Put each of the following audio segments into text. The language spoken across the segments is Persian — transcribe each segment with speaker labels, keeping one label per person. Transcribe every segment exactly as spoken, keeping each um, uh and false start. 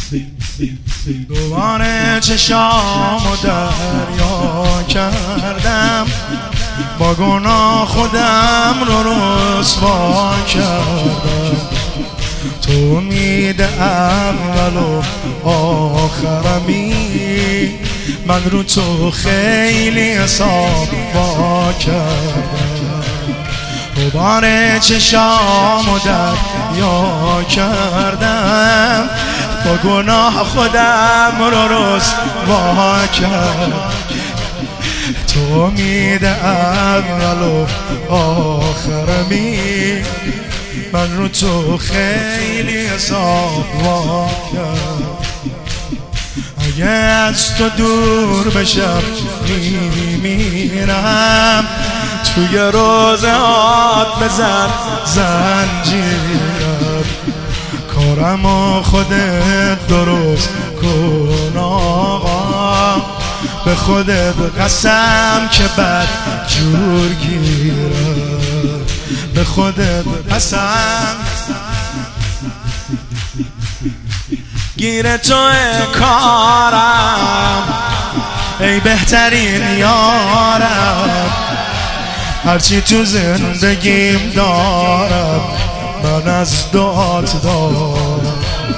Speaker 1: دوباره چشام دریا کردم، با گناه خودم رو رسوا کردم. تو امید اول و آخرمی، من رو تو خیلی حساب با کردم. دوباره چشامو دریا کردم، با گناه خودم رو رسوا کردم. تو امید اول و آخرمی، من رو تو خیلی حساب وا کردم. اگه از تو دور بشم میمیرم، توی روزهات بزن زنجیرم. کارمو خودت درست کن آقا، به خودت قسم که بد جور گیرم. به خودت قسم گیر تو کارم، ای بهترین یارم. هرچی تو زندگیم دارم، من از دعات دارم.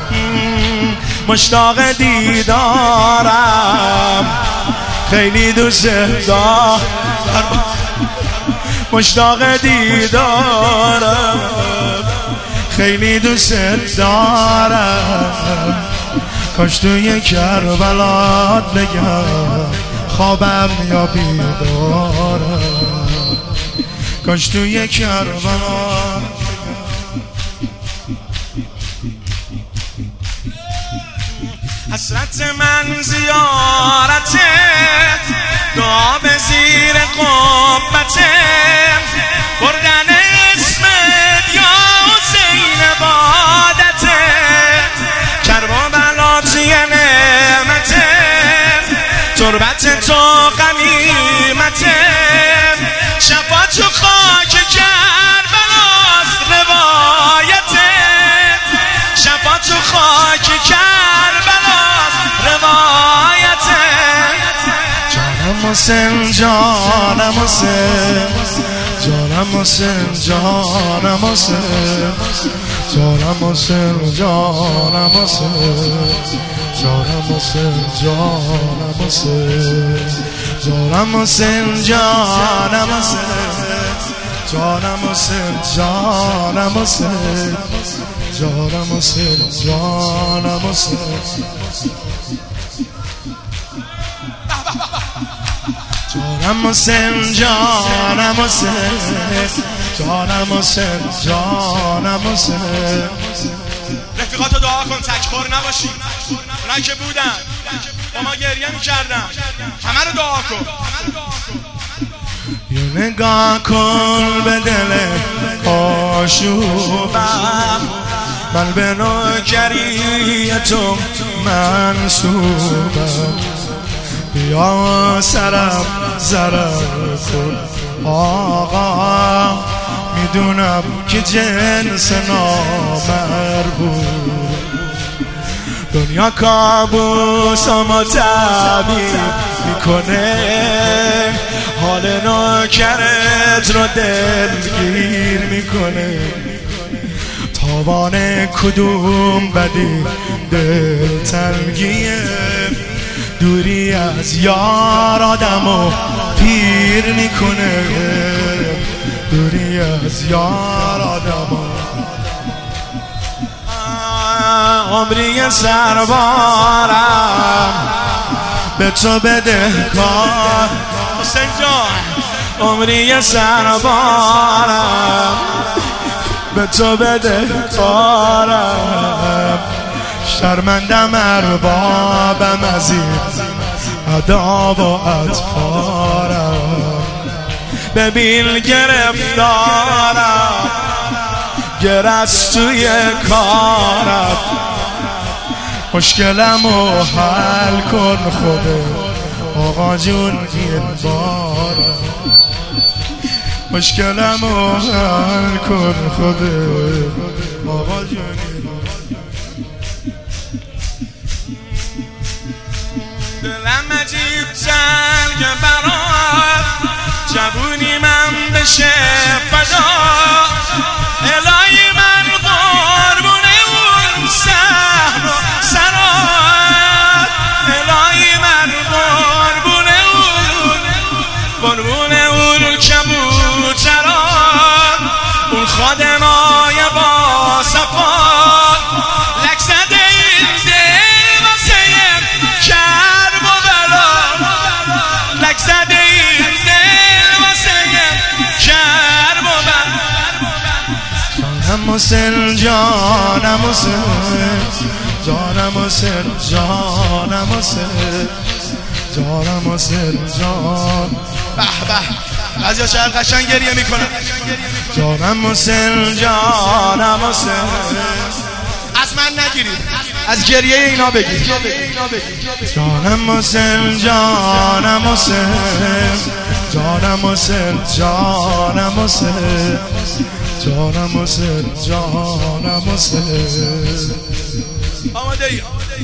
Speaker 1: مشتاق دیدارم، خیلی دوست دارم. مشتاق دیدارم، خیلی دوست دارم. کاش توی کربلات بگم خوابم یا بیدارم. کاش توی کربلات حسرت من زیارته، دعا به زیر قبته، بردن اسمت یا حسین عبادته. کربلات یه نعمته، تربت تو غنیمته. شفا تو خاک کربلاست روایته، شفا تو خاک کربلاست روایته. جانم حسین، جانم حسین، جانم حسین، جانم حسین، جانم حسین، جانم حسین، جانم حسین، جانم حسین، جانم حسین، جانم حسین، جانم حسین، جانم حسین، جانم حسین، جانم حسین. جانم حسین، جانم حسین، جانم حسین، جانم حسین.
Speaker 2: رفیقاتو دعا کن تکخور نباشی. اونایی که بودن با ما گریه میکردن، همه رو دعا کن.
Speaker 1: یه نگاه کن به دل آشوبم، من به نوکری تو منصوبم. بیا سرم ضرر کن آقا، میدونم که جنس نامربوب. دنیا کابوسامو تعبیر میکنه، حال نوکرت رو دلگیر میکنه. تاوان کدوم بدی دل تنگیه، دوری از یار آدمو پیر میکنه. دوری از یار آدمو عمری سربارم، به تو بده کار
Speaker 2: حسین جان.
Speaker 1: عمری سربارم، به تو بده کارم. شرمندم اربابم از این ادا و اطفارم. ببین گرفتارم، گرست توی کارم. مشکلمو حل کن خودت آقا جون این بارم. مشکلمو حل کن خودت آقا جون این بارم.
Speaker 2: دلم عجیب تنگ برات جوونی من بشه فدا الهی من قربون اون سهر و سرات الهی من قربون اون قربون اون کبوترات اون خادمای با صفات لک زده این دل واسه کرب و بلا لک زده این دل واسه کرب و بلا
Speaker 1: جانم حسین جانم حسین جانم حسین جانم حسین جانم حسین جان
Speaker 2: به به بعضیا چقدر قشنگ گریه میکنن
Speaker 1: جانم حسین جانم حسین
Speaker 2: از من نگیرید از گریه اینا بگید
Speaker 1: جانم حسین جانم حسین جانم حسین جانم حسین جانم حسین جانم حسین
Speaker 2: آماده ای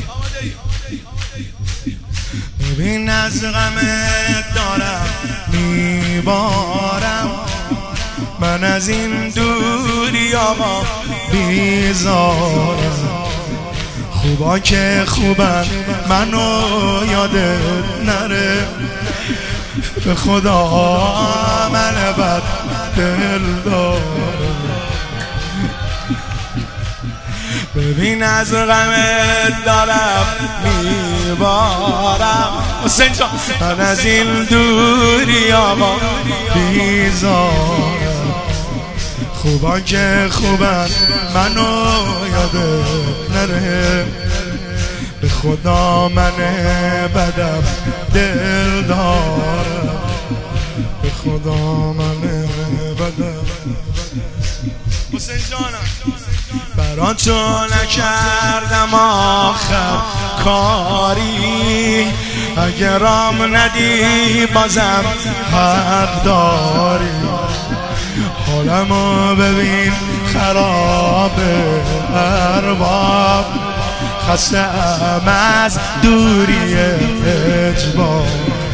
Speaker 1: ببین از غمت دارم میبارم من از این دوری آقا بیزارم خوبا که خوبن منو یادت نره به خدا من بد دل دارم ببین از غمت دارم میبارم حسین جان من از این دوری آقا بیزارم خوبا که خوبن منو یادت نره به خدا من بدم دل دارم به خدا من بدم
Speaker 2: حسین جانم
Speaker 1: برا تو نکردم آخر کاری اگرام ندی بازم حق داری حالمو ببین خراب ارباب خستم از دوری اجبار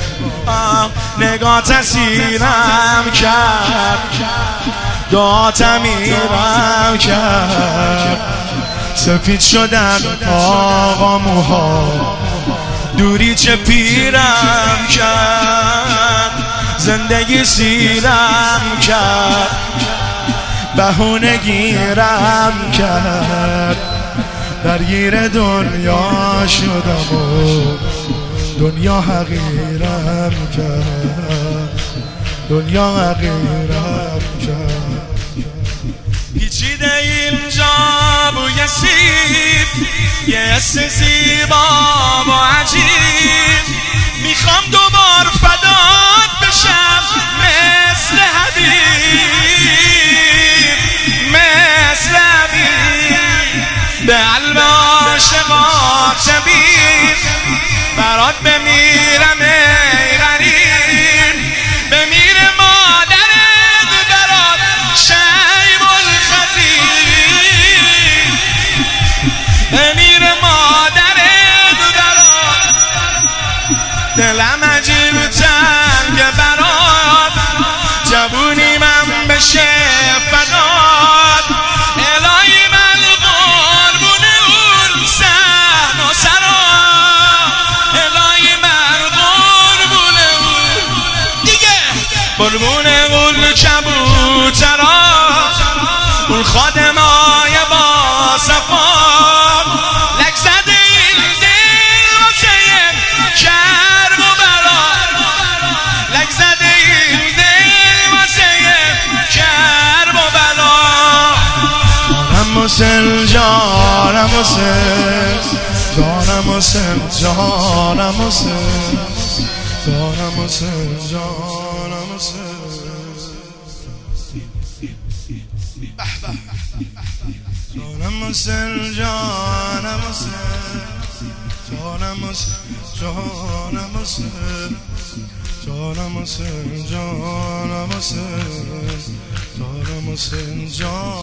Speaker 1: نگاه تسیرم کرد دعاتم میرم کرد سفید شدن آقا موها دوری چه پیرم کرد زندگی سیرم کرد بهونه گیرم کرد درگیر دنیا شدم و دنیا حقیرم کرد دنیا حقیرم کرد
Speaker 2: پیچیده اینجا بوی سیب یه حس زیبا و عجیب میخوام دوبار فدات بشم مثل حبیب مثل حبیب به قلب عاشقات طبیب برات بمیرم ای غریب بمیر مادرت برات شیب الخزیر بمیر مادرت برات دلم عجیب تنگ برات جوونی من بشه فدات الهی من قربون اون سهم و سرات الهی من قربون اون دیگه قربون اون کبوترات اون خادمای با صفات لک زده این دل واسه کرب و بلا لک زده این دل واسه کرب و بلا
Speaker 1: جانم حسین جانم حسین جانم حسین جانم حسین جانم حسین جانم حسین جانم حسین جانم حسین جانم حسین جانم حسین جانم حسین جانم حسین جانم حسین جان